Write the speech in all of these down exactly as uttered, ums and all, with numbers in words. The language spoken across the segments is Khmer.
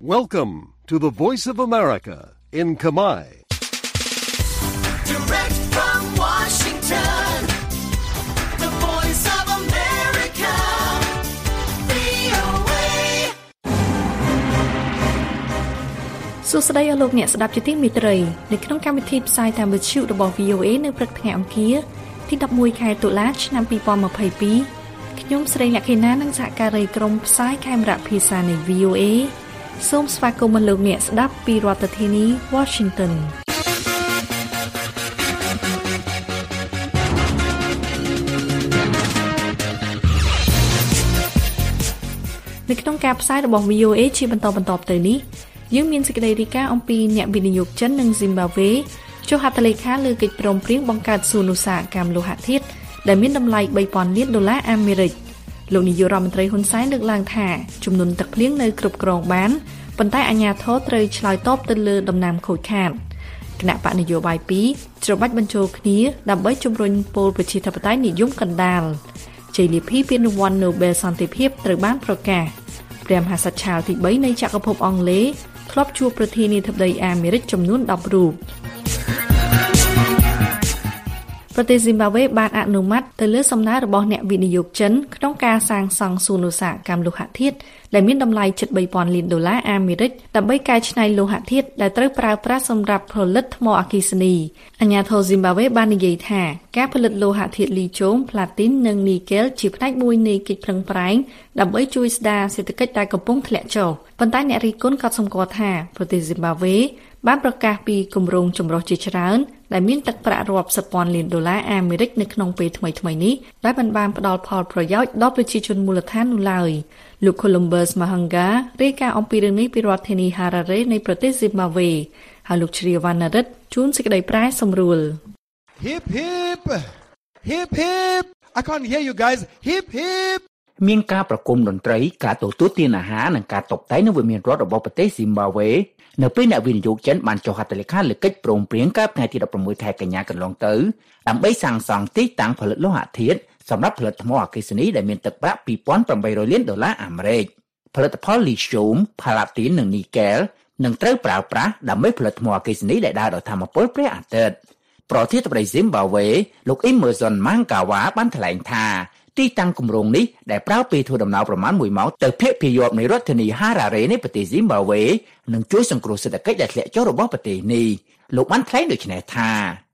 Welcome to the Voice of America in Khmer. Direct from Washington, the Voice of America, វី អូ เอសួស្តីអស់លោកអ្នកស្ដាប់ជាទីមេត្រីនៅក្នុងកម្មវិធីផ្សាយតាមវិទ្យុរបស់ វី អូ เอ នៅព្រឹកថ្ងៃអង្គារទីដប់មួយខែតុលាឆ្នាំពីរពាន់ម្ភៃពីរខ្ញុំស្រីលក្ខិណានិងសហការីក្រុមផ្សាយខេមរៈភាសានៃ វី អូ เอ សូមស្វាគមន៍លោកអ្នកស្ដាប់ពីរដ្ឋធានី Washington នៅក្នុងការផ្សាយរបស់ វី អូ เอ ជាបន្តបន្តទៅនេះយើងមានសេចក្តីរាយការណ៍អំពីអ្នកវិនិយោគចិននិងស៊ីមបាវេចុះហត្ថលេខាលើកិច្ចព្រមព្រៀងបង្កើតសួនឧស្សាហកម្មលោហៈធាតុដែលមានតម្លៃបីពាន់លានដុល្លារអាមេរិកលោកនាយករដ្ឋមន្ត្រីហ៊ុនសែនលើកឡើងថាចំនួនទឹកភ្លៀងនៅគ្រប់គ្រងបានប៉ុន្តែអាជ្ញាធរត្រូវឆ្លើយតបទៅលើដំណាំខូចខាតគណៈបកនយោបាយពីរច្របាច់បញ្ចូលគ្នាដើម្បីជំរុញពលប្រជាធិបតេយ្យនិយមកណ្ដាលជ័យលាភីពានរង្វាន់ Nobel សន្តិភាពត្រូវបានប្រកាសព្រះមហាក្សត្រឆាលទីបីនៃចក្រភពអង់គ្លេសធ្លាប់ជួបប្រធានាធិបតីអាមេរិកចំនួនដប់រូបប្រទេសស៊ីមបាវេបានអនុម័តទៅលើសំណើរបស់អ្នកវិនិយោគចិនក្នុងការសាងសង់សួនឧស្សាហកម្មលោហៈធាតុដែលមានតម្លៃជិតបីពាន់លានដុល្លារអាមេរិកដើម្បីកែច្នៃលោហៈធាតុដែលត្រូវប្រើប្រាស់សម្រាប់ផលិតថ្មអគ្គិសនីអាជ្ញាធរស៊ីមបាវេបាននិយាយថាការផលិតលោហៈធាតុលីជូម ផ្លាទីន និងនីកែលជាផ្នែកមួយនៃកិច្ចប្រឹងប្រែងដើម្បីជួយស្ដារសេដ្ឋកិច្ចដែលកំពុងធ្លាក់ចុះប៉ុន្តែអ្នករិះគន់ក៏សម្គាល់ថាប្រទេសស៊ីមបាវេបានប្រកាសពីគម្រោងចម្រុះជាច្រើនដែលមានទឹកប្រាក់រាប់សិបពាន់លានដុល្លារអាមេរិកនៅក្នុងពេលថ្មីៗនេះដែលមិនបានផ្ដល់ផលប្រយោជន៍ដល់ប្រជាជនមូលដ្ឋាននោះឡើយលោក Columbus Mahanga រាយការណ៍អំពីរឿងនេះពីរដ្ឋធានី Harare នៃប្រទេស Zimbabwe ហើយលោកជ្រាវណ្ណរិទ្ធជួនសេចក្តីប្រែសម្រួល Hip hip hip hip I can't hear you guys hip hip មានការប្រគំតន្ត្រីការទទួលទានអាហារនិងការតុបតែងនៅវិមានរដ្ឋរបស់ប្រទេស Zimbabwe នៅពេលអ្នកវិនិយោគចិនបានចុះហត្ថលេខាលើកិច្ចព្រមព្រៀងកាលថ្ងៃទីដប់ប្រាំមួយខែកញ្ញាកន្លងទៅដើម្បីសាងសង់ទីតាំងផលិតលោហៈធាតុសម្រាប់ផលិតថ្មអគ្គិសនីដែលមានទឹកប្រាក់ពីរពាន់ប្រាំបីរយលានដុល្លារអាមេរិកផលិតផលលីធ្យូម ផ្លាទីន និងនីកែលនឹងត្រូវប្រើប្រាស់ដើម្បីផលិតថ្មអគ្គិសនីដែលដើរដោយថាមពលព្រះអាទិត្យប្រធានាធិបតី Zimbabwe លោក Emmerson Mnangagwa បានថ្លែងថាទីតាំងគម្រោងនេះដែលប្រើពេលធ្វើដំណើរប្រមាណមួយម៉ោងទៅភាគពាយព្យនៃរដ្ឋធានី Harare នៃប្រទេស Zimbabwe នឹងជួយសង្គ្រោះសេដ្ឋកិច្ចដែលធ្លាក់ចុះរបស់ប្រទេសនេះលោកបានថ្លែងដូចនេះថា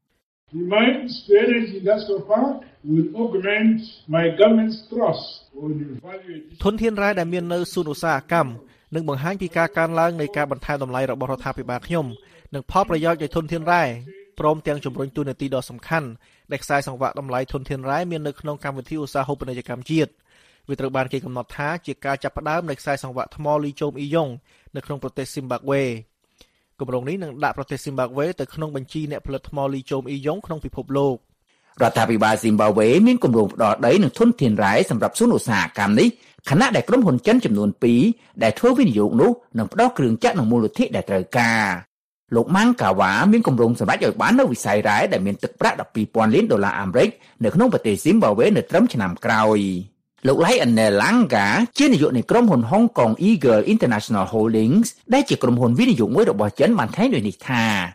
The mines energy industrial park will augment my government's trust on the value addition ធនធានរ៉ែដែលមាននៅសួនឧស្សាហកម្មនឹងបង្ហាញពីការកើនឡើងនៃការបន្ថែមតម្លៃរបស់រដ្ឋាភិបាលខ្ញុំនិងផលប្រយោជន៍នៃធនធានរ៉ែព្រមទាំងជំរុញទូនាទីដ៏សំខាន់ដែលខ្សែសង្វាក់តម្លៃធនធានរ៉ែមាននៅក្នុងកម្មវិធីឧស្សាហូបនីយកម្មជាតិវាត្រូវបានគេកំណត់ថាជាការចាប់ផ្ដើមនៃខ្សែសង្វាក់ថ្មលីជូមអ៊ីយ៉ុងនៅក្នុងប្រទេសស៊ីមបាវេគម្រោងនេះនឹងដាក់ប្រទេសស៊ីមបាវេទៅក្នុងបញ្ជីអ្នកផលិតថ្មលីជូមអ៊ីយ៉ុងក្នុងពិភពលោករដ្ឋាភិបាលស៊ីមបាវេមានគម្រោងផ្ដល់ដីនិងធនធានរ៉ែសម្រាប់សួនឧស្សាហកម្មនេះខណៈដែលក្រុមហ៊ុនចិនចំនួនពីរដែលធ្វើវិនិយោគនោះនឹងផ្ដល់គ្រឿងចក្រនិងមូលធនដែលត្រូវការលោកម៉ាំងកាវ៉ាមានគម្រោងសម្រាប់ឲ្យបាននៅវិស័យរ៉ែដែលមានទឹកប្រាក់ដប់ពីរពាន់លានដុល្លារអាមេរិកនៅក្នុងប្រទេសស៊ីមបាវេនៅត្រឹមឆ្នាំក្រោយលោក Lionel Langa ជានាយកនៃក្រុមហ៊ុន Hong Kong Eagle International Holdings ដែលជាក្រុមហ៊ុនវិនិយោគមួយរបស់ចិនបានថ្លែងដូចនេះថា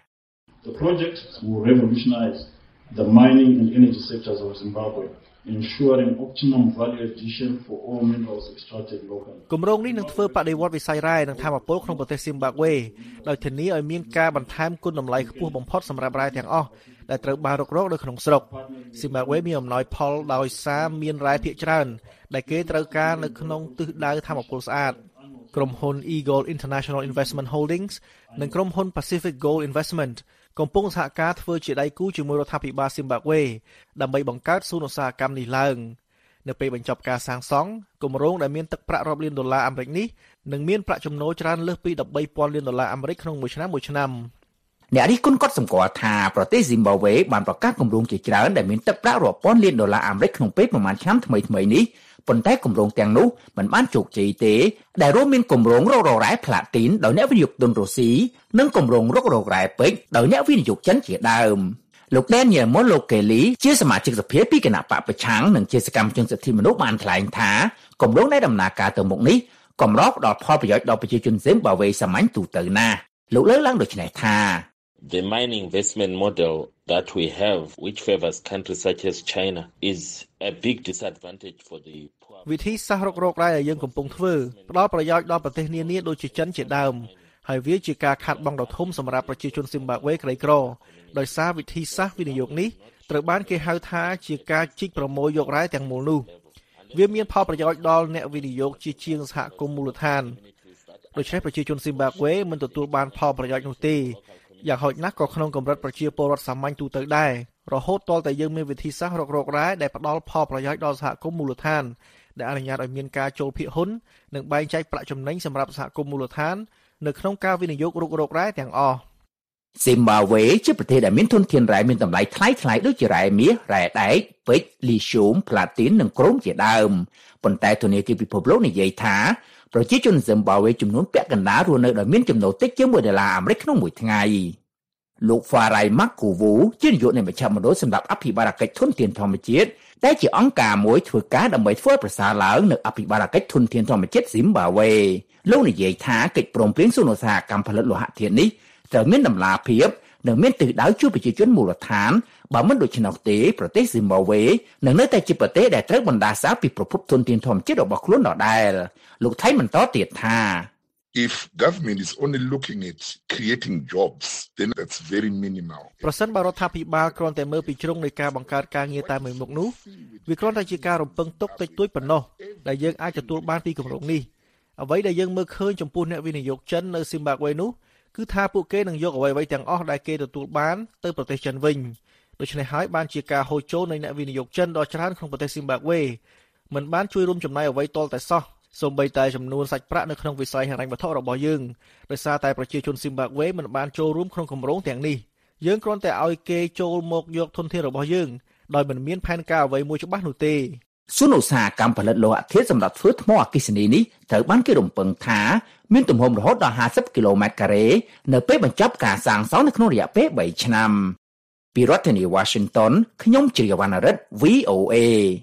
The project will revolutionize the mining and energy sectors of Zimbabwe ensuring optimum value addition for all minerals extracted locally គម្រោងនេះនឹងធ្វើបដិវត្តន៍វិស័យរ៉ែនិងថាមពលក្នុងប្រទេសស៊ីមបាវេដោយធានាឲ្យមានការបន្ថែមគុណតម្លៃខ្ពស់បំផុតសម្រាប់រ៉ែទាំងអស់ដែលត្រូវបានរករកនៅក្នុងស្រុកស៊ីមបាវេមានអំណោយផលដោយសារមានរ៉ែភាគច្រើនដែលគេត្រូវការនៅក្នុងទិសដៅថាមពលស្អាតក្រុមហ៊ុន Eagle International Investment Holdings និងក្រុមហ៊ុន Pacific Gold Investment កំពុងសហការធ្វើជាដៃគូជាមួយរដ្ឋាភិបាលស៊ីមបាវេដើម្បីបង្កើតសួនឧស្សាហកម្មនេះឡើងនៅពេលបញ្ចប់ការសាងសង់គម្រោងដែលមានទឹកប្រាក់រាប់លានដុល្លារអាមេរិកនេះនឹងមានប្រាក់ចំណូលច្រើនលើសពីដប់បីពាន់លានដុល្លារអាមេរិកក្នុងមួយឆ្នាំមួយឆ្នាំអ្នករិះគន់ក៏សម្គាល់ថាប្រទេសស៊ីមបាវេបានប្រកាសគម្រោងជាច្រើនដែលមានទឹកប្រាក់រាប់ពាន់លានដុល្លារអាមេរិកក្នុងពេលប្រមាណឆ្នាំថ្មីៗនេះប៉ុន្តែគម្រោងទាំងនោះមិនបានជោគជ័យទេដែលរួមមានគម្រោងរករករ៉ែផ្លាទីនដោយអ្នកវិនិយោគទុនរុស្ស៊ីនិងគម្រោងរករករ៉ែពេជ្រដោយអ្នកវិនិយោគចិនជាដើមលោក Daniel Molokeli ជាសមាជិកសភាពីគណៈបកប្រឆាំងនិងជាសកម្មជនសិទ្ធិមនុស្សបានថ្លែងថាគម្រោងដែលដំណើរការទៅមុខនេះកម្រផ្ដល់ផលប្រយោជន៍ដល់ប្រជាជនស៊ីមបាវេសាមញ្ញទូទៅណាលោកលើកឡើងដូចនេះថា The mining investment model that we have which favors countries such as China is a big disadvantage for the poor. វិធីសាស្ត្ររករករ៉ែដែលយើងកំពុងធ្វើផ្ដល់ប្រយោជន៍ដល់ប្រទេសនានាដូចជាចិនជាដើមហើយវាជាការខាត់បងដ៏ធំសម្រាប់ប្រជាជនស៊ីមបាវេក្រីក្រដោយសារវិធីសាស្ត្រវិនិយោគនេះត្រូវបានគេហៅថាជាការជីកប្រមូលយករ៉ែទាំងមូលនោះវាមានផលប្រយោជន៍ដល់អ្នកវិនិយោគជាជាងសហគមន៍មូលដ្ឋានដូច្នេះប្រជាជនស៊ីមបាវេមិនទទួលបានផលប្រយោជន៍នោះទេយ៉ាងហោចណាស់ក៏ក្នុងកម្រិតប្រជាពលរដ្ឋសាមញ្ញទូទៅដែររហូតទាល់តែយើងមានវិធីសាស្ត្ររករករ៉ែដែលផ្ដល់ផលប្រយោជន៍ដល់សហគមន៍មូលដ្ឋានដែលអនុញ្ញាតឲ្យមានការចូលភាគហ៊ុននិងបែងចែកប្រាក់ចំណេញសម្រាប់សហគមន៍មូលដ្ឋាននៅក្នុងការវិនិយោគរករករ៉ែទាំងអស់ស៊ីមបាវេជាប្រទេសដែលមានធនធានរ៉ែមានតម្លៃថ្លៃថ្លៃដូចជារ៉ែមាសរ៉ែដែកពេជ្រលីស្យូមផ្លាទីននិងក្រូមជាដើមប៉ុន្តែធនាគារពិភពលោកនិយាយថាប្រជាជនស៊ីមបាវេចំនួនពាក់កណ្ដាលរស់នៅដោយមានចំណូលតិចជាងមួយដុល្លារអាមេរិកក្នុងមួយថ្ងៃលោក Farai Makuvu ជានាយកនៃមជ្ឈមណ្ឌលសម្រាប់អភិបាលកិច្ចធនធានធម្មជាតិដែលជាអង្គការមួយធ្វើការដើម្បីធ្វើប្រសើរឡើងនៅអភិបាលកិច្ចធនធានធម្មជាតិស៊ីមបាវេលោកនិយាយថាកិច្ចព្រមព្រៀងសន្និសីទកម្មផលិតលោហៈធាតុនេះត្រូវមានតម្លាភាពនិងមានទិសដៅជួយប្រជាជនមូលដ្ឋានបើមិនដូច្នោះទេប្រទេសស៊ីមបាវេនឹងនៅតែជាប្រទេសដែលត្រូវបណ្ដាសាពីប្រភពធនធានធម្មជាតិរបស់ខ្លួនដដែលលោកថៃបន្តទៀតថា If government is only looking at creating jobs, then that's very minimal. ប្រសិនបើរដ្ឋាភិបាលគ្រាន់តែមើលពីជ្រុងនៃការបង្កើតការងារតែមួយមុខនោះវាគ្រាន់តែជាការរំពឹងទុកតិចតួចប៉ុណ្ណោះដែលយើងអាចទទួលបានពីគម្រោងនេះអ្វីដែលយើងមើលឃើញចំពោះអ្នកវិនិយោគចិននៅស៊ីមបាវេនោះគឺថាពួកគេនឹងយកអ្វីៗទាំងអស់ដែលគេទទួលបានទៅប្រទេសចិនវិញដូច្នេះហើយបានជាការហូរចូលនៃអ្នកវិនិយោគចិនដ៏ច្រើនក្នុងប្រទេសស៊ីមបាវេមិនបានជួយរួមចំណែកអ្វីទាល់តែសោះសូម្បីតែចំនួនសាច់ប្រាក់នៅក្នុងវិស័យហិរញ្ញវត្ថុរបស់យើងដោយសារតែប្រជាជនស៊ីមបាវេមិនបានចូលរួមក្នុងគម្រោងទាំងនេះយើងគ្រាន់តែឲ្យគេចូលមកយកធនធានរបស់យើងដោយមិនមានផែនការអ្វីមួយច្បាស់នោះទេសួនឧស្សាហកម្មផលិតលោហៈធាតុសម្រាប់ធ្វើថ្មអគ្គិសនីនេះត្រូវបានគេរំពឹងថាមានទំហំរហូតដល់ห้าสิบគីឡូម៉ែត្រការ៉េនៅពេលបញ្ចប់ការសាងសង់នៅក្នុងរយៈពេលបីឆ្នាំពីរដ្ឋធានី Washington ខ្ញុំជ្រាវណ្ណរិទ្ធ V O A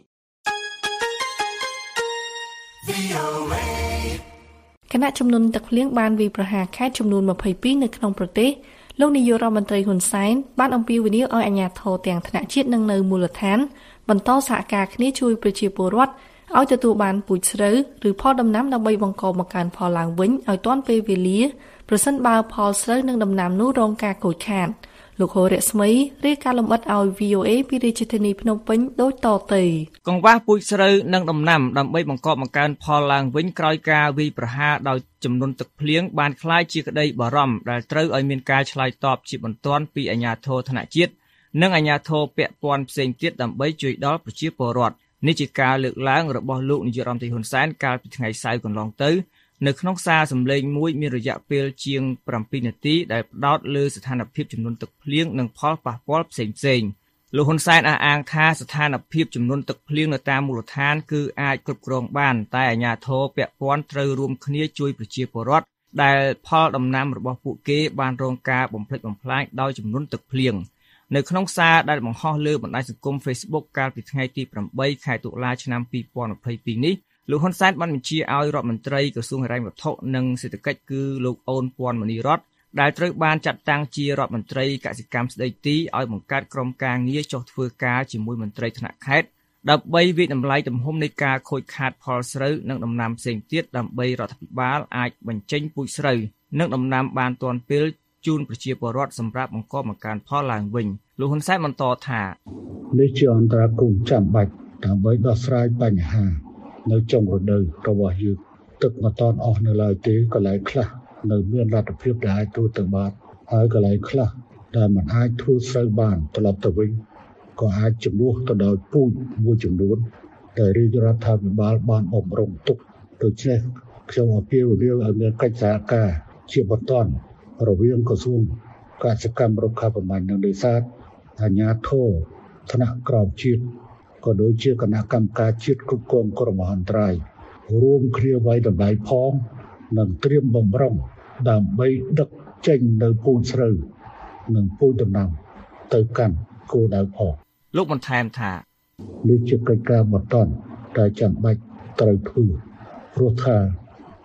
គណៈជំនុំទឹកភ្លៀងបានវាយប្រហារខេត្តចំនួនยี่สิบสองនៅក្នុងប្រទេសលោកនាយករដ្ឋមន្ត្រីហ៊ុនសែនបានអំពាវនាវឲ្យអាជ្ញាធរទាំងថ្នាក់ជាតិនិងនៅមូលដ្ឋានបន្តសហការគ្នាជួយប្រជាពលរដ្ឋឲ្យទទួលបានពូជស្រូវឬផលដំណាំដើម្បីបង្កបង្កើនផលឡើងវិញឲ្យទាន់ពេលវេលាប្រសិនបើផលស្រូវនិងដំណាំនោះរងការខូចខាតលោកហូរស្មីរាយការណ៍លម្អិតឲ្យ V O A ពីរាជធានីភ្នំពេញដូចតទៅកង្វះពូជស្រូវនិងដំណាំដើម្បីបង្កបង្កើនផលឡើងវិញក្រោយការវាយប្រហារដោយចំនួនទឹកភ្លៀងបានคล้ายជាក្តីបារម្ភដែលត្រូវឲ្យមានការឆ្លើយតបជាបន្ទាន់ពីអាជ្ញាធរថ្នាក់ជាតិនិងអាជ្ញាធរពាក់ព័ន្ធផ្សេងទៀតដើម្បីជួយដល់ប្រជាពលរដ្ឋនេះជាការលើកឡើងរបស់លោកនាយករដ្ឋមន្ត្រីហ៊ុនសែនកាលពីថ្ងៃសៅរ៍កន្លងទៅនៅក្នុងសារសម្លេងមួយមានរយៈពេលជាងbảyនាទីដែលផ្ដោតលើស្ថានភាពចំនួនទឹកភ្លៀងនិងផលប៉ះពាល់ផ្សេងៗលោកហ៊ុនសែនអះអាងថាស្ថានភាពចំនួនទឹកភ្លៀងនៅតាមមូលដ្ឋានគឺអាចគ្រប់គ្រងបានតែអាជ្ញាធរពាក់ព័ន្ធត្រូវរួមគ្នាជួយប្រជាពលរដ្ឋដែលផលដំណាំរបស់ពួកគេបានរងការបំផ្លិចបំផ្លាញដោយចំនួនទឹកភ្លៀងនៅក្នុងសារដែលបង្ហោះលើបណ្ដាញសង្គម Facebook កាលពីថ្ងៃទីeightខែតុលាឆ្នាំtwo thousand twenty-twoនេះលោកហ៊ុនសែនបានបញ្ជាឲ្យរដ្ឋមន្ត្រីក្រសួងហិរញ្ញវត្ថុនិងសេដ្ឋកិច្ចគឺលោកអូនពាន់មនីរតន៍ដែលត្រូវបានចាត់តាំងជារដ្ឋមន្ត្រីកសិកម្មស្ដីទីឲ្យបង្កើតក្រុមការងារចុះធ្វើការជាមួយមន្ត្រីថ្នាក់ខេត្តដើម្បីវិតម្លៃទំហំនៃការខូចខាតផលស្រូវនិងដំណាំផ្សេងទៀតដើម្បីរដ្ឋាភិបាលអាចបញ្ចេញពូជស្រូវនិងដំណាំបានទាន់ពេលជូនប្រជាពលរដ្ឋសម្រាប់បង្កបង្កើនផលឡើងវិញលោកហ៊ុនសែនបន្តថានេះជាអន្តរាគមន៍ចាំបាច់ដើម្បីដោះស្រាយបញ្ហានៅចុងរដូវរបស់យើងទឹកមិនតាន់អស់នៅឡើយទេកន្លែងខ្លះនៅមានលទ្ធភាពដែលអាចធ្វើទៅបានហើយកន្លែងខ្លះដែលមិនអាចធ្វើស្រូវបានត្រឡប់ទៅវិញក៏អាចជំនួសទៅដោយពូជមួយចំនួនដែលរាជរដ្ឋាភិបាលបានបំរុងទុកដូច្នេះខ្ញុំអពាវនាវឲ្យមានកិច្ចសហការជាបន្តរវាងក្រសួងកសិកម្មរុក្ខាប្រមាញ់និងនេសាទអាជ្ញាធរថ្នាក់ក្រោមជាតិក៏ដូចជាគណៈកម្មការជាតិគ្រប់គ្រងគ្រោះមហន្តរាយរួមគ្នាវាយតម្លៃផងនិងត្រៀមបំរុងដើម្បីដឹកចេញនៅពូជស្រូវនិងពូជដំណាំទៅកាន់គោលដៅផងលោកបន្ថែមថានេះជាកិច្ចការបន្តដែលចាំបាច់ត្រូវធ្វើព្រោះថា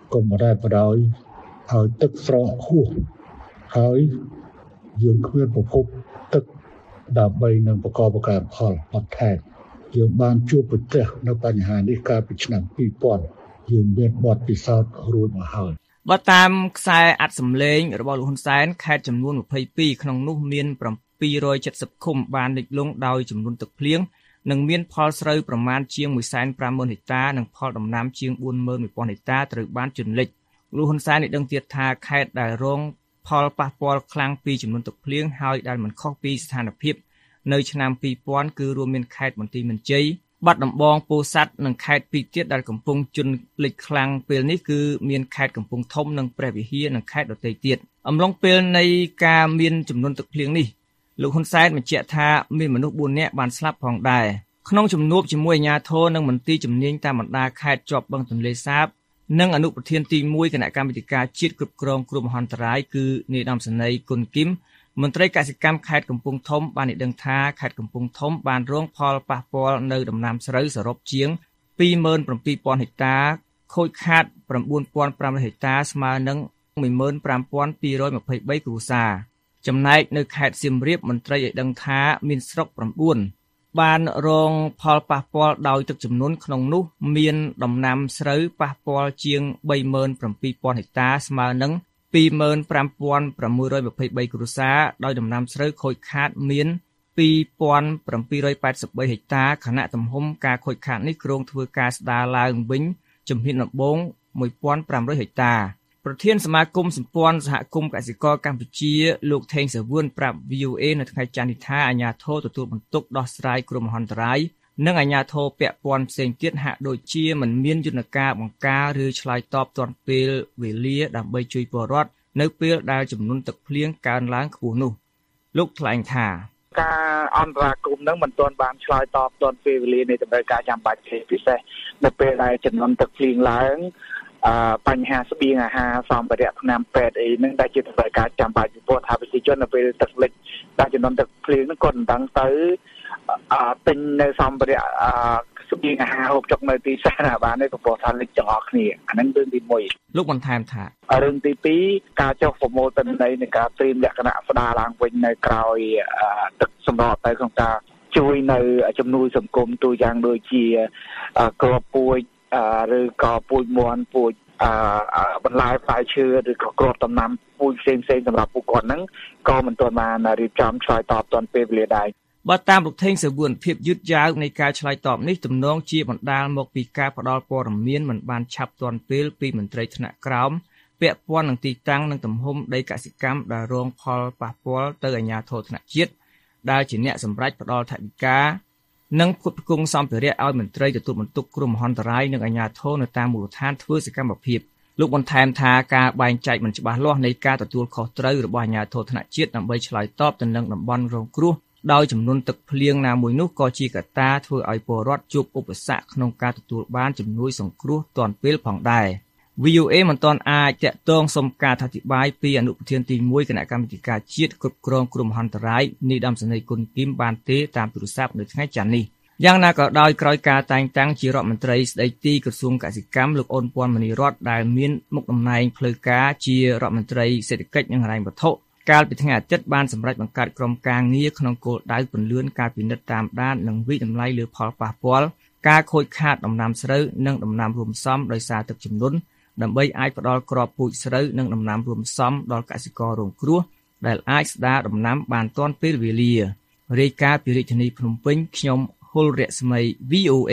កុំរ៉ែបដោយឲ្យទឹកស្រកហួសហើយយើងគ្មានប្រភពទឹកដើម្បីនឹងប្រកបការផលបន្ថែមយើងបានជួបប្រទះនៅបញ្ហានេះកាលពីឆ្នាំពីរពាន់យើងមានបទពិសោធន៍រួចមកហើយបើតាមខ្សែអត្ថសម្លេងរបស់លោកហ៊ុនសែនខេត្តចំនួនยี่สิบสองក្នុងនោះមានเจ็ดร้อยเจ็ดสิบឃុំបានលិចលង់ដោយចំនួនទឹកភ្លៀងនិងមានផលស្រូវប្រមាណជាងmột phẩy nămម៉ឺនហិកតានិងផលដំណាំជាងbốnម៉ឺនmộtពាន់ហិកតាត្រូវបានជន់លិចលោកហ៊ុនសែនបានដឹងទៀតថាខេត្តដែលរងផលប៉ះពាល់ខ្លាំងពីចំនួនទឹកភ្លៀងហើយដែលមិនខុសពីស្ថានភាពនៅឆ្នាំពីរពាន់គឺរួមមានខេត្តបន្ទាយមានជ័យបាត់ដំបងពោធិ៍សាត់និងខេត្តពីរទៀតដែលកំពុងជន់លិចខ្លាំងពេលនេះគឺមានខេត្តកំពង់ធំនិងព្រះវិហារនិងខេត្តដទៃទៀតអំឡុងពេលនៃការមានចំនួនទឹកភ្លៀងនេះលោកហ៊ុនសែនបញ្ជាក់ថាមានមនុស្សបួននាក់បានស្លាប់ផងដែរក្នុងជំនួបជាមួយអាជ្ញាធរនិងមន្ត្រីជំនាញតាមបណ្ដាខេត្តជាប់បឹងទន្លេសាបនិងអនុប្រធានទីមួយគណៈកម្មាធិការជាតិគ្រប់គ្រងគ្រោះមហន្តរាយគឺនាយឧត្តមសេនីយ៍គុណគឹមមន្ត្រីកសិកម្មខេត្តកំពង់ធំបានឲ្យដឹងថាខេត្តកំពង់ធំបានរងផលប៉ះពាល់នៅដំណាំស្រូវសរុបជាងtwoម៉ឺនsevenពាន់ហិកតាខូចខាតnine thousand five hundredហិកតាស្មើនឹងoneម៉ឺនfive thousand two hundred twenty-threeគ្រួសារចំណែកនៅខេត្តសៀមរាបមន្ត្រីឲ្យដឹងថាមានស្រុកnineបានរងផលប៉ះពាល់ដោយទឹកជំនន់ក្នុងនោះមានដំណាំស្រូវប៉ះពាល់ជាងthreeម៉ឺនsevenពាន់ហិកតាស្មើនឹងtwoម៉ឺនfive thousand six hundred twenty-threeគ្រួសារដោយដំណាំស្រូវខូចខាតមានtwo thousand seven hundred eighty-threeហិកតាខណៈទំហំការខូចខាតនេះគ្រោងធ្វើការស្ដារឡើងវិញជំហានដំបូងone thousand five hundredហិកតាប្រធានសមាគមសម្ព័ន្ធសហគមន៍កសិករកម្ពុជាលោកថេងសាវឿនប្រាប់ V O A នៅថ្ងៃច័ន្ទនេះថាអាជ្ញាធរទទួលបន្ទុកដោះស្រាយគ្រោះមហន្តរាយនិងអាជ្ញាធរពាក់ព័ន្ធផ្សេងទៀតហាក់ដូចជាមិនមានយន្តការបង្ការឬឆ្លើយតបទាន់ពេលវេលាដើម្បីជួយពលរដ្ឋនៅពេលដែលចំនួនទឹកភ្លៀងកើនឡើងខ្ពស់នោះលោកថ្លែងថាការអន្តរាគមន៍នឹងមិនទាន់បានឆ្លើយតបទាន់ពេលវេលានៃតម្រូវការចាំបាច់ពិសេសនៅពេលដែលចំនួនទឹកភ្លៀងឡើងអឺបញ្ហាស្បៀងអាហារសម្ភារៈថ្នាំពេទ្យអីហ្នឹងដែលជាតម្រូវការចាំបាច់ពីព្រោះថាប្រជាជននៅពេលទឹកលិចដែលចំនួនទឹកភ្លៀងហ្នឹងគាត់មិនដឹងទៅអឺទិញនៅសម្ភារៈអឺស្បៀងអាហារហូបចុកនៅទីផ្សារណាបានទេព្រោះថាលិចទាំងអស់គ្នាអាហ្នឹងរឿងទីone លោកបន្ថែមថារឿងទីtwoការចុះប្រមូលទិន្នន័យនៃការត្រៀមលក្ខណៈស្ដារឡើងវិញនៅក្រោយទឹកសម្រក់ទៅក្នុងការជួយនៅជំនួយសង្គមទូយ៉ាងដូចជាក្របពូជឬក៏ពូជមន់ពូជអឺបន្លែផ្លែឈើឬក៏គ្រាប់ដំណាំពូជផ្សេងៗសម្រាប់ពួកគាត់ហ្នឹងក៏មិនទាន់បានរៀបចំឆ្លើយតបទាន់ពេលវេលាដែរបើតាមលោកថេងសាវឿនភាពយឺតយ៉ាវនៃការឆ្លើយតបនេះទំនងជាបណ្ដាលមកពីការផ្ដល់ព័ត៌មានមិនបានឆាប់ទាន់ពេលពីមន្ត្រីថ្នាក់ក្រោមពាក់ព័ន្ធនឹងទីតាំងនិងទំហំដីកសិកម្មដែលរងផលប៉ះពាល់ទៅអាជ្ញាធរថ្នាក់ជាតិដែលជាអ្នកសម្រេចផ្ដល់ថវិកានិងផ្គត់ផ្គង់សម្ភារៈឲ្យមន្ត្រីទទួលបន្ទុកគ្រោះមហន្តរាយនិងអាជ្ញាធរនៅតាមមូលដ្ឋានធ្វើសកម្មភាពលោកបន្ថែមថាការបែងចែកមិនច្បាស់លាស់នៃការទទួលខុសត្រូវរបស់អាជ្ញាធរថ្នាក់ជាតិដើម្បីឆ្លើយតបទៅនឹងតំបន់រងគ្រោះដោយចំនួនទឹកភ្លៀងណាមួយនោះក៏ជាកត្តាធ្វើឲ្យពលរដ្ឋជួបឧបសគ្គក្នុងការទទួលបានជំនួយសង្គ្រោះទាន់ពេលផងដែរ V O A មិនទាន់អាចតាក់ទងសុំការអធិប្បាយពីអនុប្រធានទីoneគណៈកម្មាធិការជាតិគ្រប់គ្រងគ្រោះមហន្តរាយនាយឧត្តមសេនីយ៍គុណគឹមបានទេតាមទូរស័ព្ទនៅថ្ងៃច័ន្ទនេះយ៉ាងណាក៏ដោយក្រោយការតែងតាំងជារដ្ឋមន្ត្រីស្ដីទីក្រសួងកសិកម្មលោកអូនពាន់មនីរតន៍ដែលមានមុខតំណែងផ្លូវការជារដ្ឋមន្ត្រីសេដ្ឋកិច្ចនិងហិរញ្ញវត្ថុកាលពីថ្ងៃអាទិត្យបានសម្រេចបង្កើតក្រុមការងារក្នុងគោលដៅពន្លឿនការពិនិត្យតាមដាននិងវិនិច្ឆ័យតម្លៃលើផលប៉ះពាល់ការខូចខាតដំណាំស្រូវនិងដំណាំរួមផ្សំដោយសារទឹកជំនន់ដើម្បីអាចផ្ដល់គ្រាប់ពូជស្រូវនិងដំណាំរួមផ្សំដល់កសិកររងគ្រោះដែលអាចស្ដារដំណាំបានទាន់ពេលវេលារាយការណ៍ពីរាជធានីភ្នំពេញខ្ញុំហុលរស្មី V O A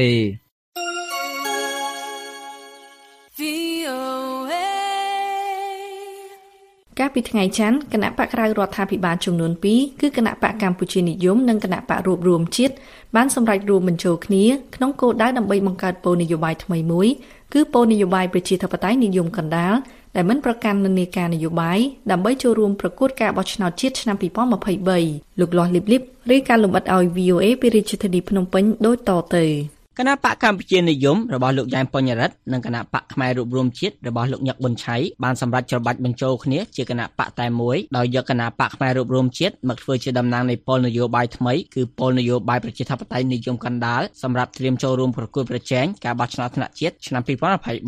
កាលពីថ្ងៃច័ន្ទគណៈបកក្រៅរដ្ឋាភិបាលចំនួនtwoគឺគណៈបកកម្ពុជានិយមនិងគណៈបករួបរวมជាតិបានសម្រេចរួមបញ្ចូលគ្នាក្នុងគោលដៅដើម្បីបង្កើតគោលនយោបាយថ្មីមួយគឺគោលនយោបាយប្រជាធិបតេយ្យនិយមកណ្ដាលដែលមិនប្រកាន់និន្នាការនយោបាយដើម្បីចូលរួមប្រកួតការបោះឆ្នោតជាតិឆ្នាំtwenty twenty-threeលោកលាស់លីបលីបរាយការណ៍លម្អិតឲ្យ V O A ពីរាជធានីភ្នំពេញដូចតទៅគណៈបកកម្ពុជានិយមរបស់លោកយ៉ែមពញ្ញរិទ្ធនិងគណៈបកខ្មែររួបរวมជាតិរបស់លោកញឹកប៊ុនឆៃបានសម្រេចច្របាច់បញ្ចូលគ្នាជាគណៈបកតែមួយដោយយកគណៈបកខ្មែររួបរวมជាតិមកធ្វើជាតំណាងនៃពលនយោបាយថ្មីគឺពលនយោបាយប្រជាធិបតេយ្យនិយមកណ្ដាលសម្រាប់ត្រៀមចូលរួមប្រកួតប្រជែងការបោះឆ្នោតថ្នាក់ជាតិឆ្នាំtwenty twenty-three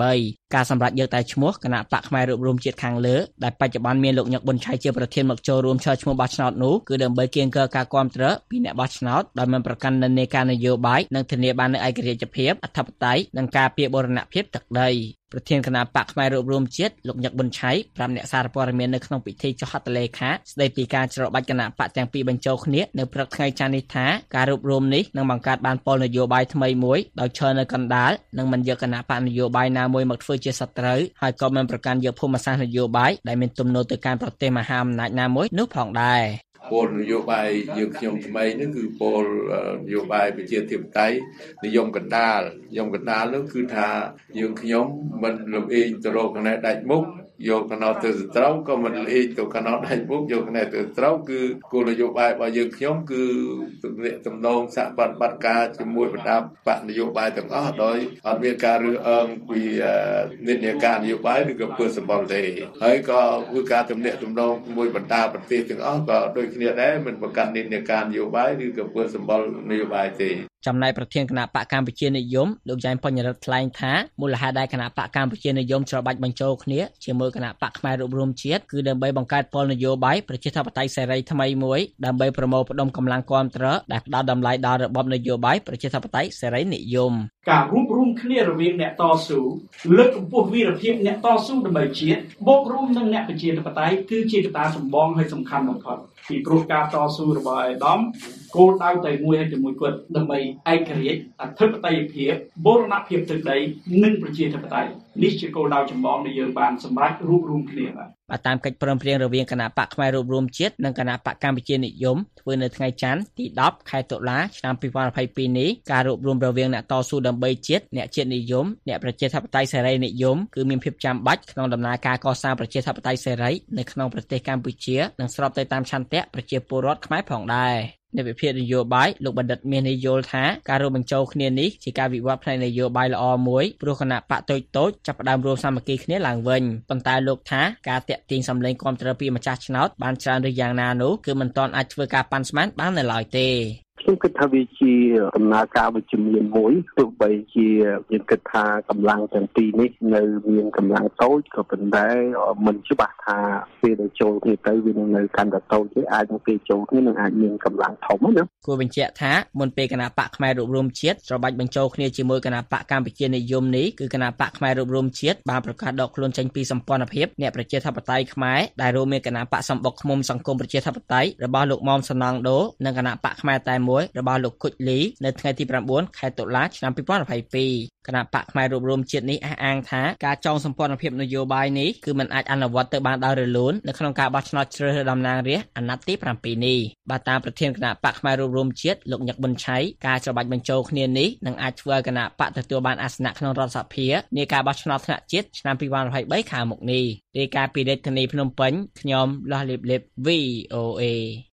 ការសម្រេចយកតែឈ្មោះគណៈបកផ្នែករួបរวมជាតិខាងលើដែលបច្ចុប្បន្នមានលោកញឹកប៊ុនឆៃជាប្រធានមកចូលរួមឈរឈ្មោះបោះឆ្នោតនោះគឺដើម្បីកៀងគរការគាំទ្រពីអ្នកបោះឆ្នោតដោយមិនប្រកាន់និន្នាការនយោបាយនិងធានាបាននូវឯករាជ្យភាពអធិបតេយ្យនិងការពារបូរណភាពទឹកដីប្រធានគណៈបកផ្នែករួបរวมជាតិលោកញឹកប៊ុនឆៃប្រាប់អ្នកសារព័ត៌មាននៅក្នុងពិធីចុះហត្ថលេខាស្ដីពីការច្របាច់គណៈបកទាំងពីរបញ្ចូលគ្នានៅព្រឹកថ្ងៃច័ន្ទនេះថាការរួបរวมនេះនឹងបង្កើតបានពលនយោបាយថ្មីមួយដោយឈរនៅកណ្ដាលនិងមិនយកគណៈបកនយោបាយណាមួយមកធ្វើជាសត្រូវហើយក៏មិនប្រកាន់យកភូមិសាស្ត្រនយោបាយដែលមានទំនោរទៅកាន់ប្រទេសមហាអំណាចណាមួយនោះផងដែរពលនយោបាយយើងខ្ញុំថ្មីនេះគឺពលនយោបាយប្រជាធិបតេយ្យនិយមកណ្ដាលនិយមកណ្ដាលនោះគឺថាយើងខ្ញុំមិនលំអៀងទៅរកណែដាច់មុខយកកណោតទៅត្រូវក៏មិនលៀងទៅកណោតដាច់មុខយកកណែទៅត្រូវគឺគោលនយោបាយរបស់យើងខ្ញុំគឺទំនាក់ទំនងសហប្រតិបត្តិការជាមួយបណ្ដាបកនយោបាយទាំងអស់ដោយអត់មានការរើសអើងពីនិន្នាការនយោបាយឬក៏ពើសម្បល់ទេហើយក៏គឺការទំនាក់ទំនងជាមួយបណ្ដាប្រទេសទាំងអស់ក៏ដូចគ្នាដែរមិនប្រកាន់និន្នាការនយោបាយឬក៏ពើសម្បល់នយោបាយទេចំណែកប្រធានគណៈបកកម្ពុជានិយមលោកយ៉ែមបញ្ញរិទ្ធថ្លែងថាមូលហេតុដែលគណៈបកកម្ពុជានិយមច្របាច់បញ្ចូលគ្នាជាមួយគណៈបកផ្នែករួបរวมជាតិគឺដើម្បីបង្កើតពលនយោបាយប្រជាធិបតេយ្យសេរីថ្មីមួយដើម្បីប្រមូលផ្ដុំកម្លាំងគាំទ្រដែលផ្ដល់តម្លៃដល់របបនយោបាយប្រជាធិបតេយ្យសេរីនិយមការរួបរวมគ្នារវាងអ្នកតស៊ូលើកកម្ពស់វីរភាពអ្នកតស៊ូដើម្បីជាតិបូករួមនឹងអ្នកប្រជាធិបតេយ្យគឺជាកត្តាចម្បងហើយសំខាន់បំផុតពីព្រោះការតស៊ូរបស់អាយដាមគោលដៅតែមួយហើយជាមួយគាត់ដើម្បីឯករាជ្យអធិបតេយ្យភាពបូរណភាពទឹកដីនិងប្រជាធិបតេយ្យនេះជាគោលដៅចម្បងដែលយើងបានសម្រេចរួបរวมគ្នាបាទបាទតាមកិច្ចព្រមព្រៀងរវាងគណៈបកផ្នែករួបរวมជាតិនិងគណៈបកកម្ពុជានិយមធ្វើនៅថ្ងៃច័ន្ទទីដប់ខែតុលាឆ្នាំពីរពាន់ยี่สิบเอ็ดនេះការរួបរวมរវាងអ្នកតស៊ូដើម្បីជាតិអ្នកជាតិនិយមអ្នកប្រជាធិបតេយ្យសេរីនិយមគឺមានភាពចាំបាច់ក្នុងដំណើរការកសាងប្រជាធិបតេយ្យសេរីនៅក្នុងប្រទេសកម្ពុជានិងស្របទៅតាមឆន្ទៈប្រជាពលរដ្ឋខ្មែរផងដែរในវិភាគនយោបាយលោកបណ្ឌិតមាននយោយថាការរួមបញ្ចូលគ្នានេះជាការវិវត្តផ្នែកនយោបាយល្អមួយព្រោះគណៈបកតូចតូចចាប់ផ្ដើមរួមសាមគ្គីគ្នាឡើងវិញប៉ុន្តែលោកថាការតាក់ទាញសម្លេងគាំទ្រពីម្ចាស់ឆ្នោតបានច្រើនឬយ៉ាងណានោះគឺមិនទាន់អាចធ្វើការប៉ាន់ស្មានបាននៅឡើយទេខ្ញុំគិតថាវាជាដំណើរការវិជ្ជមានមួយទោះបីជាយើងគិតថាកម្លាំងទាំងពីរនេះនៅមានកម្លាំងតូចក៏ប៉ុន្តែមិនច្បាស់ថាពេលដែលចូលគ្នាទៅវានឹងនៅកាន់តែតូចទេអាចនឹងពេលចូលគ្នានឹងអាចមានកម្លាំងធំណាគួរបញ្ជាក់ថាមុនពេលគណៈបកផ្នែករួបរวมជាតិច្របាច់បញ្ចូលគ្នាជាមួយគណៈបកកម្ពុជានិយមនេះគឺគណៈបកផ្នែករួបរวมជាតិបានប្រកាសដកខ្លួនចេញពីសម្ព័ន្ធភាពអ្នកប្រជាធិបតេយ្យខ្មែរដែលរួមមានគណៈបកសម្បុកឃ្មុំសង្គមប្រជាធិបតេយ្យរបស់លោកមុំសំណងដូនិងគណៈបកខ្មែរតែមួយរបស់លោកគុជលីនៅថ្ងៃទី៩ខែតុលាឆ្នាំពីរពាន់ยี่สิบเอ็ดគណៈបកផ្នែករួបរวมជាតិនេះអះអាងថាការចងសម្ព័ន្ធភាពនយោបាយនេះគឺមិនអាចអនុវត្តទៅបានដោយរលូននៅក្នុងការបោះឆ្នោតជ្រើសរើសតំណាងរាស្ត្រអាណត្តិទី7នេះបាទតាមប្រធានគណៈបកផ្នែករួបរวมជាតិលោកញឹកប៊ុនឆៃការច្របាច់បញ្ចូលគ្នានេះនឹងអាចធ្វើឲ្យគណៈបកទទួលបានអាសនៈក្នុងរដ្ឋសភានាការបោះឆ្នោតថ្នាក់ជាតិឆ្នាំពីរពាន់ยี่สิบสามខាងមុខនេះរាយការណ៍ពីរាជធានីភ្នំពេញខ្ញុំលាស់លីបលីប វី អូ เอ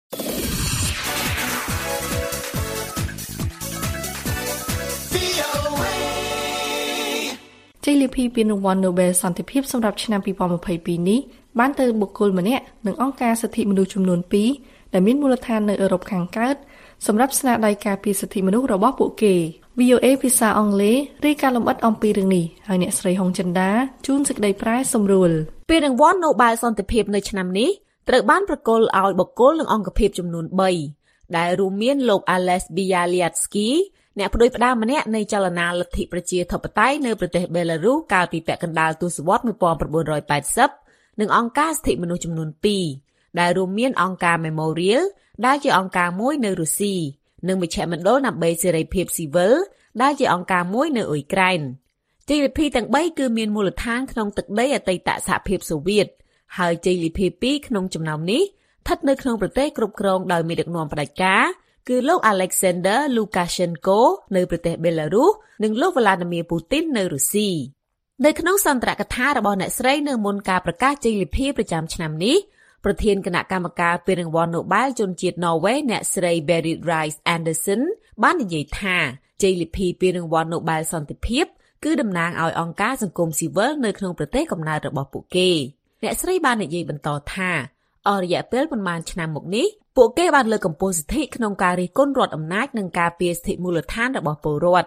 ជ័យលាភីពានរង្វាន់ Nobel សន្តិភាពសម្រាប់ឆ្នាំពីរពាន់ยี่สิบสองនេះបានទៅបុគ្គលម្នាក់និងអង្គការសិទ្ធិមនុស្សចំនួនពីរដែលមានមូលដ្ឋាននៅអឺរ៉ុបខាងកើតសម្រាប់ស្នាដៃការពារសិទ្ធិមនុស្សរបស់ពួកគេ វី អូ เอ ភាសាអង់គ្លេសរាយការណ៍លម្អិតអំពីរឿងនេះហើយអ្នកស្រីហុងចិន្តាជូនសេចក្តីប្រែសម្រួលពានរង្វាន់ Nobel សន្តិភាពនៅឆ្នាំនេះត្រូវបានប្រគល់ឲ្យបុគ្គលនិងអង្គភាពចំនួនបីដែលរួមមានលោក Ales Bialiatskyអ្នកផ្ដួចផ្ដើមម្នាក់នៃចលនាលទ្ធិប្រជាធិបតេយ្យនៅប្រទេសបេឡារុសកាលពីពាក់កណ្ដាលទសវត្សរ៍nineteen eightyនិងអង្គការសិទ្ធិមនុស្សចំនួនពីរដែលរួមមានអង្គការ Memorial ដែលជាអង្គការមួយនៅរុស្ស៊ីនិងមជ្ឈមណ្ឌលដើម្បីសេរីភាពស៊ីវិលដែលជាអង្គការមួយនៅអ៊ុយក្រែនជ័យលាភីទាំងបីគឺមានមូលដ្ឋានក្នុងទឹកដីអតីតសហភាពសូវៀតហើយជ័យលាភីពីរក្នុងចំណោមនេះស្ថិតនៅក្នុងប្រទេសគ្រប់គ្រងដោយមេដឹកនាំផ្ដាច់ការគឺលោក Alexander Lukashenko នៅប្រទេសបេឡារុសនិងលោក Vladimir Putin នៅរុស្ស៊ីនៅក្នុងសន្ទរកថារបស់អ្នកស្រីនៅមុនការប្រកាសជ័យលាភីប្រចាំឆ្នាំនេះប្រធានគណៈកម្មការពានរង្វាន់ Nobel ជនជាតិ Norway អ្នកស្រី Berit Reiss-Andersen បាននិយាយថាជ័យលាភីពានរង្វាន់ Nobel សន្តិភាពគឺតំណាងឲ្យអង្គការសង្គមស៊ីវិលនៅក្នុងប្រទេសកំណើតរបស់ពួកគេអ្នកស្រីបាននិយាយបន្តថាអស់រយៈពេលប្រមាណឆ្នាំមកនេះពួកគេបានលើកកម្ពស់សិទ្ធិក្នុងការរិះគន់រដ្ឋអំណាចនិងការពារសិទ្ធិមូលដ្ឋានរបស់ពលរដ្ឋ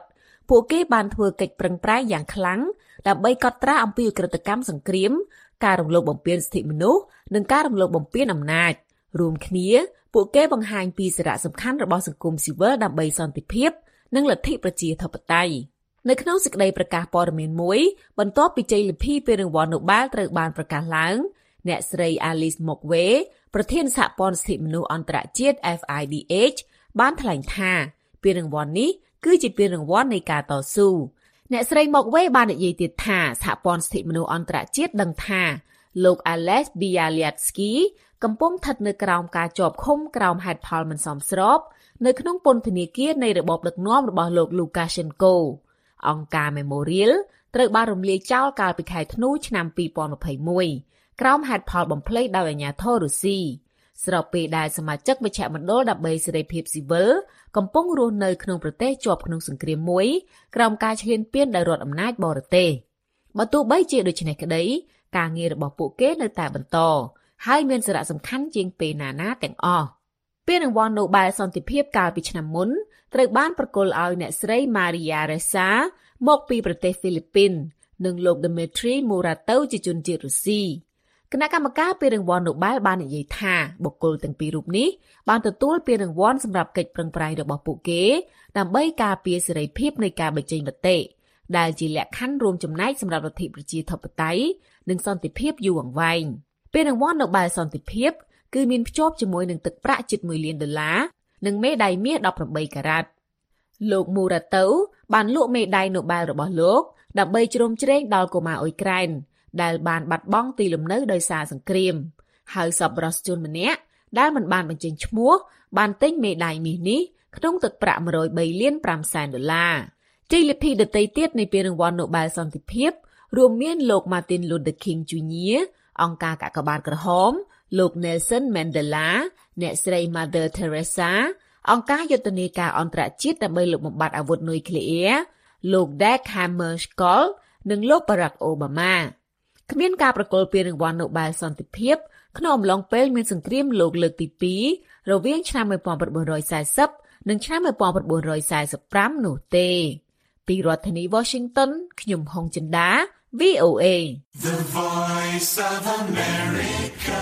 ពួកគេបានធ្វើកិច្ចប្រឹងប្រែងយ៉ាងខ្លាំងដើម្បីកត់ត្រាអំពីឧក្រិដ្ឋកម្មសង្គ្រាមការរំលោភបំពានសិទ្ធិមនុស្សនិងការរំលោភបំពានអំណាចរួមគ្នាពួកគេបង្ហាញពីសារៈសំខាន់របស់សង្គមស៊ីវិលដើម្បីសន្តិភាពនិងលទ្ធិប្រជាធិបតេយ្យនៅក្នុងសេចក្តីប្រកាសព័ត៌មានមួយបន្ទាប់ពីជ័យលាភីពានរង្វាន់ Nobel ត្រូវបានប្រកាសឡើងអ្នកស្រី Alice Mokwe ប្រធានសហព័ន្ធសិទ្ធិមនុស្សអន្តរជាតិ F I D H បានថ្លែងថាពានរង្វាន់នេះគឺជាពានរង្វាន់នៃការតស៊ូអ្នកស្រី Mokwe បាននិយាយទៀតថាសហព័ន្ធសិទ្ធិមនុស្សអន្តរជាតិដឹងថាលោក Ales Bialiatski កំពុងស្ថិតនៅក្រោមការជាប់ឃុំក្រោមហេតុផលមិនសមស្របនៅក្នុងពន្ធនាគារនៃរបបដឹកនាំរបស់លោក Lukashenko អង្គការ Memorial ត្រូវបានរំលាយចោលកាលពីខែធ្នូឆ្នាំពីរពាន់ម្ភៃមួយក្រោមហេតុផលបំភ្លៃដោយអាជ្ញាធររុស្ស៊ីស្របពេលដែលសមាជិកមជ្ឈមណ្ឌលដើម្បីសេរីភាពស៊ីវិលកំពុងរស់នៅក្នុងប្រទេសជាប់ក្នុងសង្គ្រាមមួយក្រោមការឈ្លានពានដោយរដ្ឋអំណាចបរទេសបើទោះបីជាដូច្នេះក្តីការងាររបស់ពួកគេនៅតែបន្តហើយមានសារៈសំខាន់ជាងពេលណាណាទាំងអស់ពានរង្វាន់ Nobel សន្តិភាពកាលពីឆ្នាំមុនត្រូវបានប្រគល់ឲ្យអ្នកស្រី Maria Ressa មកពីប្រទេសហ្វីលីពីននិងលោក Dmitry Muratov ជាជនជាតិរុស្ស៊ីគណៈកម្មការពានរង្វាន់ Nobel បាននិយាយថាបុគ្គលទាំងពីររូបនេះបានទទួលពានរង្វាន់សម្រាប់កិច្ចប្រឹងប្រែងរបស់ពួកគេដើម្បីការពារសេរីភាពនៃការបញ្ចេញមតិដែលជាលក្ខខណ្ឌរួមចំណែកសម្រាប់លទ្ធិប្រជាធិបតេយ្យនិងសន្តិភាពយូរអង្វែងពានរង្វាន់ Nobel សន្តិភាពគឺមានភ្ជាប់ជាមួយនឹងទឹកប្រាក់ជិតមួយលានដុល្លារនិងមេដាយមាសដប់ប្រាំបីការ៉ាត់លោក Muratov បានលក់មេដាយ Nobel របស់លោកដើម្បីជ្រោមជ្រែងដល់កុមារអ៊ុយក្រែនដែលបានបាត់បង់ទីលំនៅដោយសារសង្គ្រាមហើយសប្បុរសជនម្នាក់ដែលមិនបានបញ្ចេញឈ្មោះបានទិញមេដាយមាសនេះក្នុងទឹកប្រាក់មួយរយបីលានប្រាំសែនដុល្លារជ័យលាភីដទៃទៀតនៃពានរង្វាន់ Nobel សន្តិភាពរួមមានលោក Martin Luther King Junior អង្គការកាកបាទក្រហមលោក Nelson Mandela អ្នកស្រី Mother Teresa អង្គការយុទ្ធនាការអន្តរជាតិដើម្បីលុបបំបាត់អាវុធនុយក្លេអ៊ែរលោក Dag Hammarskjöld និងលោក Barack Obama គ្មានការប្រគល់ពានរង្វាន់ Nobel សន្តិភាពក្នុងអំឡុងពេលមានសង្គ្រាមលោកលើកទីពីររវាងឆ្នាំmột nghìn chín trăm bốn mươiនិងឆ្នាំmột nghìn chín trăm bốn mươi lămនោះទេពីរដ្ឋធានី Washington ខ្ញុំហុងចិន្តា V O A The Voice of America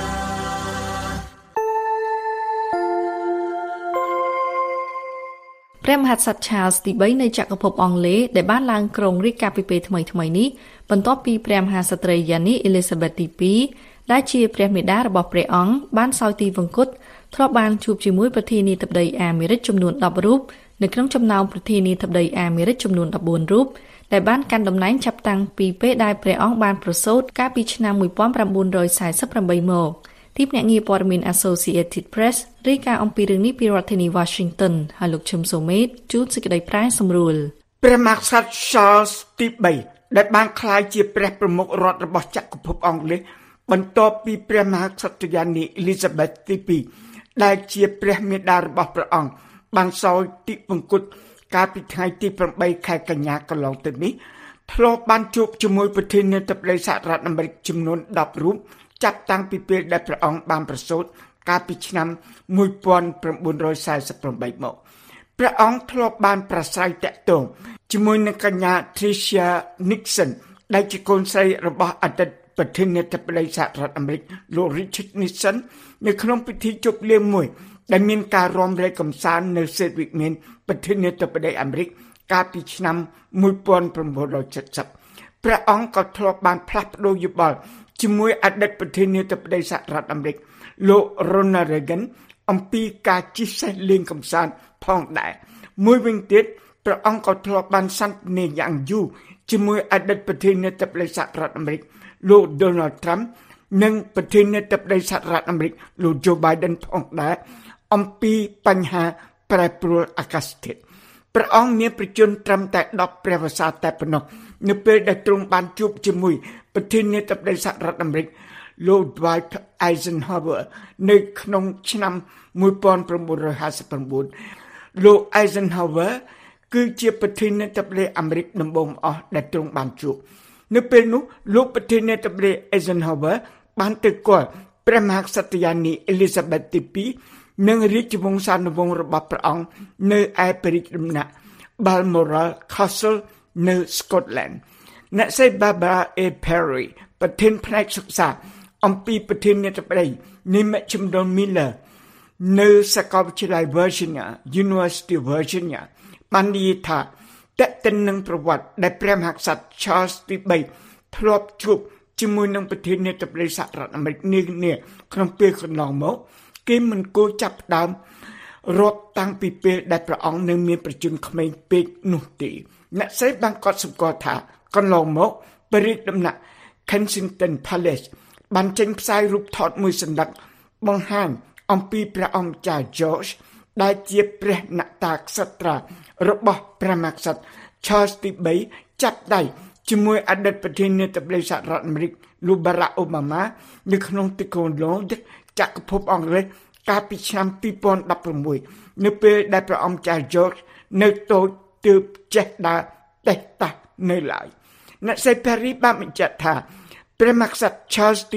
ព្រះមហាក្សត្រ Charles ទីបីនៃចក្រភពអង់គ្លេសដែលបានឡើងគ្រងរាជ្យកាលពីពេលថ្មីៗនេះបន្ទាប់ពីព្រះមហាក្សត្រី Yanni Elizabeth ទីពីរដែលជាព្រះមេដារបស់ព្រះអង្គបានសោយទីវង្គតធ្លាប់បានជួបជាមួយប្រធានាធិបតីអាមេរិកចំនួនដប់រូបនៅក្នុងចំណោមប្រធានាធិបតីអាមេរិកចំនួនដប់បួនរូបដែលបានកាន់តំណែងចាប់តាំងពីពេលដែលព្រះអង្គបានប្រសូតកាលពីឆ្នាំmột nghìn chín trăm bốn mươi támមកទីភ្នាក់ងារព័ត៌មាន Associated Press រាយការណ៍អំពីរឿងនេះពីរដ្ឋធានី Washington ហើយលោកឈឹមសូមេតជួនសេចក្តីប្រាយសម្រួលព្រះមហាក្សត្រ Charles ទីបីដែលបានក្លាយជាព្រះប្រមុខរដ្ឋរបស់ចក្រភពអង់គ្លេសបន្ទាប់ពីព្រះមហាក្សត្រ Yanni Elizabeth ទីពីរដែលជាព្រះមេដារបស់ព្រះអង្គបានសោយទីវង្គតកាលពីថ្ងៃទីប្រាំបីខែកញ្ញាកន្លងទៅនេះធ្លាប់បានជួបជាមួយប្រធានាធិបតីសហរដ្ឋអាមេរិកចំនួនដប់រូបចាប់តាំងពីពេលដែលព្រះអង្គបានប្រសូតកាលពីឆ្នាំmột nghìn chín trăm bốn mươi támមកព្រះអង្គធ្លាប់បានប្រស្រ័យតាក់ទងជាមួយនឹងកញ្ញា Tricia Nixon ដែលជាកូនស្រីរបស់អតីតប្រធានាធិបតីសហរដ្ឋអាមេរិកលោក Richard Nixon នៅក្នុងពិធីជប់លៀងមួយដែលមានការរាំរែកកម្សាន្តនៅសេតវិមានប្រធានាធិបតីអាមេរិកកាលពីឆ្នាំmột nghìn chín trăm七mươiព្រះអង្គក៏ធ្លាប់បានផ្លាស់ប្ដូរយោបល់ជាមួយអតីតប្រធានាធិបតីសហរដ្ឋអាមេរិកលោក Ronald Reagan អំពីការជិះសេះលេងកម្សាន្តផងដែរមួយវិញទៀតព្រះអង្គក៏ធ្លាប់បានសន្ទនាយ៉ាងយូរជាមួយអតីតប្រធានាធិបតីសហរដ្ឋអាមេរិកលោក Donald Trump និងប្រធានាធិបតីសហរដ្ឋអាមេរិកលោក Joe Biden ផងដែរអំពីបញ្ហាប្រែប្រួលអាកាសធាតុព្រះអង្គមានប្រជញ្ញត្រឹមតែដប់ព្រះវស្សាតែប៉ុណ្ណោះនៅពេលដែលទ្រង់បានជួបជាមួយប្រធានាធិបតីសហរដ្ឋអាមេរិកលោក Dwight Eisenhower នៅក្នុងឆ្នាំmột nghìn chín trămห้าสิบเก้าលោក Eisenhower គឺជាប្រធានាធិបតីអាមេរិកដំបូងអស់ដែលទ្រង់បានជួបនៅពេលនោះលោកប្រធានាធិបតី Eisenhower បានទៅគាល់ព្រះមហាក្សត្រី Yanni Elizabeth ទីពីរនិងរាជវង្សានុវង្សរបស់ព្រះអង្គនៅឯព្រះរាជដំណាក់ Balmoral Castle នៅ Scotland អ្នកស្រី Barbara A Perry ប្រធានផ្នែកសិក្សាអំពីប្រធានាធិបតីនៃមជ្ឈមណ្ឌល Miller នៅសាកលវិទ្យាល័យ Virginia University Virginia បាននិយាយថាតេតិននឹងប្រវត្តិដែលព្រះមហាក្សត្រ Charles ទី 3 ធ្លាប់ជួបជាមួយនឹងប្រធានាធិបតីសហរដ្ឋអាមេរិកនានាក្នុងពេលកន្លងមកគេមិនគួរចាប់ផ្ដើមរាប់តាំងពីពេលដែលព្រះអង្គនៅមានប្រជជនក្មេងពេកនោះទេអ្នកស្រីបានកត់សម្គាល់ថាកន្លងមកព្រះរាជដំណាក់ Kensington Palace បានចេញផ្សាយរូបថតមួយសន្លឹកបង្ហាញអំពីព្រះអង្គម្ចាស់ George ដែលជាព្រះអ្នកតាក្សត្រារបស់ព្រះមហាក្សត្រ Charles ទី 3 ចាប់ដៃជាមួយអតីតប្រធានាធិបតីសហរដ្ឋអាមេរិកលោក Barack Obama នៅក្នុងទីក្រុង London ចក្រភពអង់គ្លេសកាលពីឆ្នាំពីរពាន់ដប់ប្រាំមួយនៅពេលដែលព្រះអង្គម្ចាស់ George នៅតូចទើបចេះដើរតេះតាស់នៅឡើយអ្នកស្រី Perry បានបញ្ជាក់ថាព្រះមហាក្សត្រ Charles ទី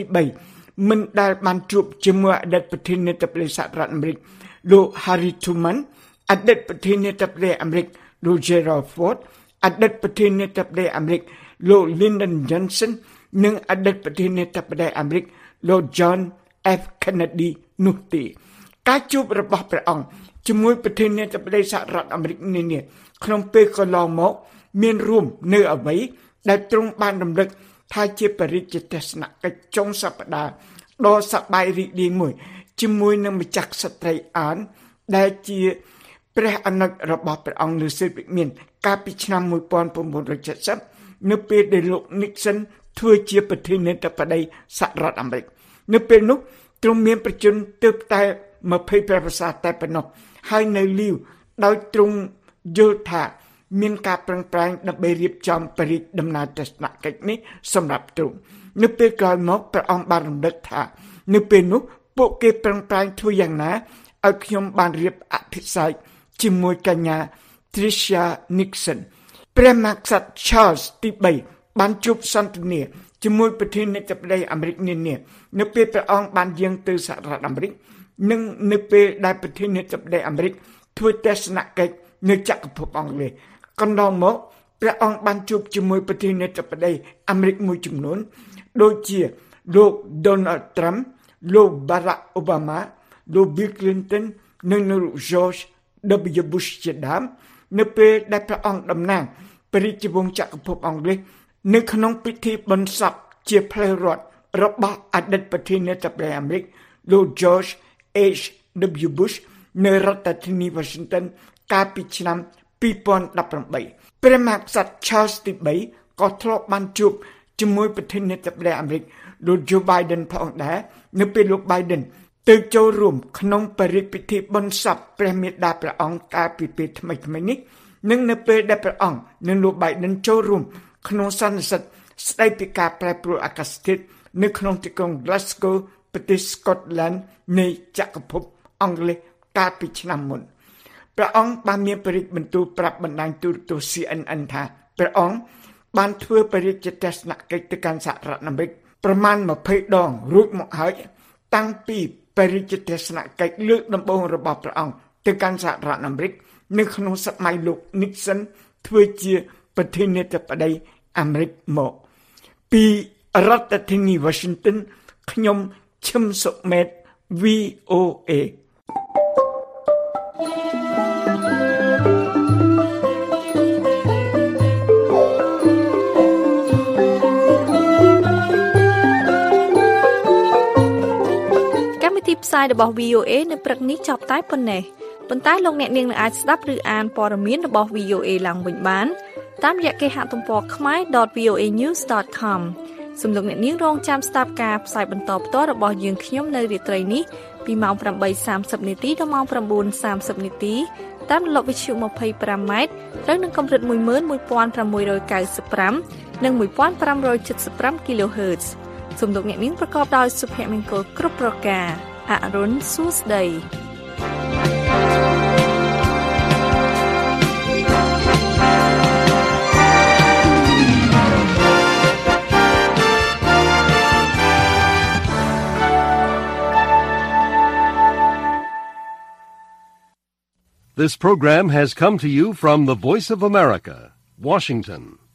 3 មិនដែលបានជួបជាមួយអតីតប្រធានាធិបតីសហរដ្ឋអាមេរិកលោក Harry Truman អតីតប្រធានាធិបតីអាមេរិកលោក Gerald Ford អតីតប្រធានាធិបតីអាមេរិកលោក Lyndon Johnson និងអតីតប្រធានាធិបតីអាមេរិកលោក John F Kennedy នោះទេការជួបរបស់ព្រះអង្គជាមួយប្រធានាធិបតីសហរដ្ឋអាមេរិកនានាក្នុងពេលកន្លងមកមានរួមនៅអ្វីដែលទ្រង់បានរំលឹកថាជាបរិយាទស្សនកិច្ចចុងសប្តាហ៍ដ៏សប្បាយរីករាយមួយជាមួយនឹងម្ចាស់ក្សត្រីអានដែលជាព្រះអនុជរបស់ព្រះអង្គលើសិទ្ធិវិមានកាលពីឆ្នាំmột nghìn chín trăm bảy mươiនៅពេលដែលលោក Nixon ធ្វើជាប្រធានាធិបតីសហរដ្ឋអាមេរិកនៅពេលនោះទ្រង់មានប្រជជនទើបតែยี่สิบแปดភាសាតែប៉ុណ្ណោះហើយនៅលីវដោយទ្រង់យល់ថាមានការប្រឹងប្រែងដើម្បីរៀបចំបរិយាដំណើរទស្សនកិច្ចនេះសម្រាប់ទ្រង់នៅពេលក្រោយមកព្រះអង្គបានរំលឹកថានៅពេលនោះពួកគេប្រឹងប្រែងធ្វើយ៉ាងណាឲ្យខ្ញុំបានរៀបអភិសេកជាមួយកញ្ញា Tricia Nixon ព្រះមហាក្សត្រ Charles ទី 3 បានជួបសន្ទនាជាមួយប្រធានាធិបតីអាមេរិកនានានៅពេលព្រះអង្គបានយាងទៅសហរដ្ឋអាមេរិកនិងនៅពេលដែលប្រធានាធិបតីអាមេរិកធ្វើទស្សនកិច្ចនៅចក្រភពអង់គ្លេសកន្លងមកព្រះអង្គបានជួបជាមួយប្រធានាធិបតីអាមេរិកមួយចំនួនដូចជាលោក Donald Trump លោក Barack Obama លោក Bill Clinton និងលោក George W Bush ជាដើមនៅពេលដែលព្រះអង្គតំណាងព្រះរាជវង្សចក្រភពអង់គ្លេសនៅក្នុងពិធីបុណ្យសពជាផ្លូវរដ្ឋរបស់អតីតប្រធានាធិបតីអាមេរិកលោក George H W Bush នៅរដ្ឋធានី Washington កាលពីឆ្នាំពីរពាន់ដប់ប្រាំបីព្រះមហាក្សត្រ Charles ទី 3 ក៏ធ្លាប់បានជួបជាមួយប្រធានាធិបតីអាមេរិកលោក Joe Biden ផងដែរនៅពេលលោក Biden ទៅចូលរួមក្នុងបរិយាពិធីបុណ្យសពព្រះមេដាព្រះអង្គកាលពីពេលថ្មីៗនេះនិងនៅពេលដែលព្រះអង្គនិងលោក Biden ចូលរួមក្នុងសន្និសីទស្ដីពីការប្រែប្រួលអាកាសធាតុនៅក្នុងទីក្រុង Glasgow ប្រទេស Scotland នៃចក្រភពអង់គ្លេសកាលពីឆ្នាំមុនព្រះអង្គបានមានបរិយាបន្ទូលប្រាប់បណ្ដាញទូរទស្សន៍ C N N ថាព្រះអង្គបានធ្វើបរិយាទស្សនកិច្ចទៅកាន់សហរដ្ឋអាមេរិកប្រមាណยี่สิบដងរួចមកហើយតាំងពីបរិយាទស្សនកិច្ចលើកដំបូងរបស់ព្រះអង្គទៅកាន់សហរដ្ឋអាមេរិកនៅក្នុងសម័យលោក Nixon ធ្វើជាប្រធានាធិបតីអាមេរិកមកពីរដ្ឋធានី Washington ខ្ញុំឈឹមសុមេត V O A ទីផ្សាយរបស់ V O A នៅព្រឹកនេះចប់តែប៉ុណ្ណេះប៉ុន្តែលោកអ្នកនាងនឹងអាចស្ដាប់ឬអានព័ត៌មានរបស់ V O A ឡើងវិញបានតាមរយៈគេហទំព័រ khmae dot v o a news dot com សូមលោកអ្នកនាងរងចាំស្ដាប់ការផ្សាយបន្តផ្ទាល់របស់យើងខ្ញុំនៅរាត្រីនេះពីម៉ោងeight thirtyនាទីដល់ម៉ោងnine thirtyនាទីតាមរលកវិទ្យុtwenty-fiveម៉ែត្រត្រូវនឹងកម្រិតone one five nine fiveនិងfifteen seventy-five គីឡូហឺតซ์សូមលោកអ្នកនាងប្រកបដោយសុភមង្គលគ្រប់ប្រការអរុនសួស្ដី This program has come to you from the Voice of America, Washington.